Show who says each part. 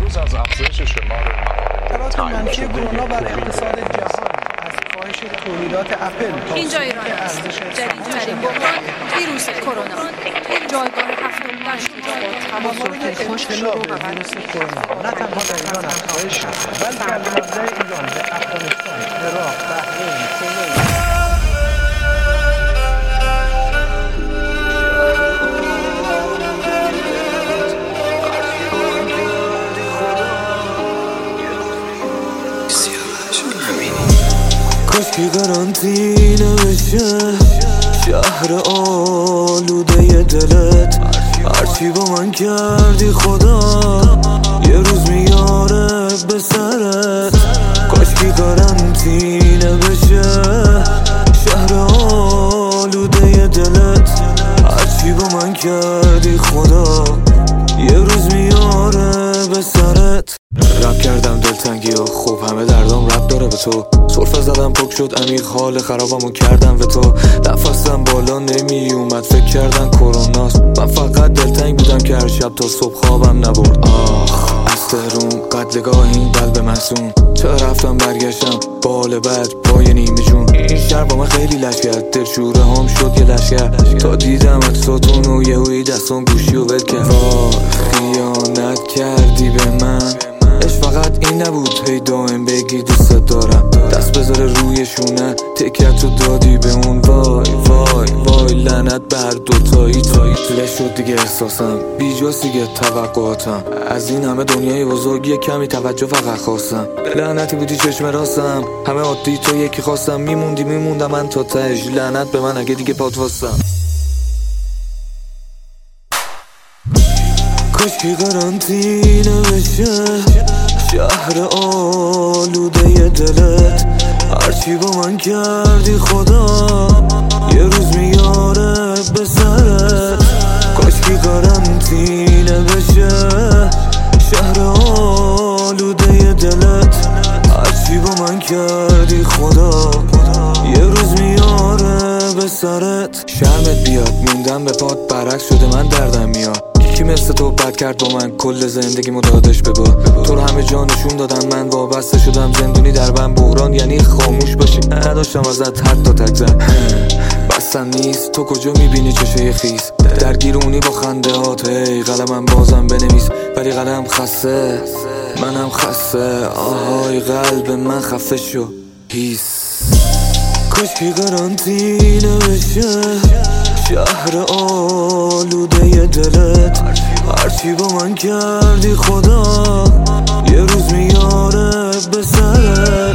Speaker 1: روز از افزایش شمار
Speaker 2: اثرات منفی کرونا بر اقتصاد جهان، از کاهش تولیدات اپل تا
Speaker 3: اینجا ایران است. جدیدترین بحران ویروس کرونا جایگاه هفتم در
Speaker 2: توافق ابتلا به ویروس کرونا نه تنها در ایران افزایش شده، بلکه از مبدأ ایران به افغانستان، عراق، بحرین، کویت
Speaker 4: کاشکی قرنطینه بشه شهر آلوده دلت، هرچی با من کردی خدا یه روز میاره به سرت. کاشکی قرنطینه بشه شهر آلوده دلت، هرچی با من کردی خدا یه روز میاره به سرت. رپ کردم دلتنگی و خوب همه دردام رپ داره به تو، سرفه زدم پک شد عمیق حال خرابمو کردم به تو. نفسم بالا نمی اومد فکر کردن کروناست، من فقط دلتنگ بودم که هر شب تا صبح خوابم نبرد. آخ از تهرون قتلگاه این قلب محزون، چرا رفتم برگشتم بال بد پای نیمه جون. این شهر با من خیلی لش کرد، دلشوره هم شد یه لشکر، تا دیدم اکساتون و یهویی دستان گوشی و ول کرد. وای خیانت کردی به من، اش فقط این نبود هی دائم بگی دوست دارم، دست بذاره روی شونه تکت رو دادی به اون. وای وای وای لعنت بر دوتایی لش شد دیگه احساسم، بیجاست دیگه توقعاتم، از این همه دنیای بزرگ یه کمی توجه فقط خواستم. لعنتی بودی چشم راستم، همه عادی تو یکی خواستم، میموندم من تا تهش، لعنت به من اگه دیگه پات واستم. کاشکی قرنطینه بشه شهر آلوده دلت، هرچی با من کردی خدا یه روز میاره به سرت. کاشکی قرنطینه بشه شهر آلوده دلت، هرچی با من کردی خدا یه روز میاره به سرت. شرمت بیاد موندم به پات برعکس شده من دردم میاد، کی مثل تو بد کرد با من کل زندگیمو دادش به تو رو همه جا نشون دادم، من وابسته شدم زندونی در من بحران یعنی خاموش باشی، نداشتم ازت حتی تگذر. بستن نیست تو کجا میبینی چشه خیز، درگیر اونی با خنده هات، هی قلمم بازم بنویس ولی قلم خسته منم خسته. آهای قلب من خفه شو هیس. کاشکی قرنطینه بشه شهر آلوده دلت، هرچی با من کردی خدا یه روز میاره به سرت.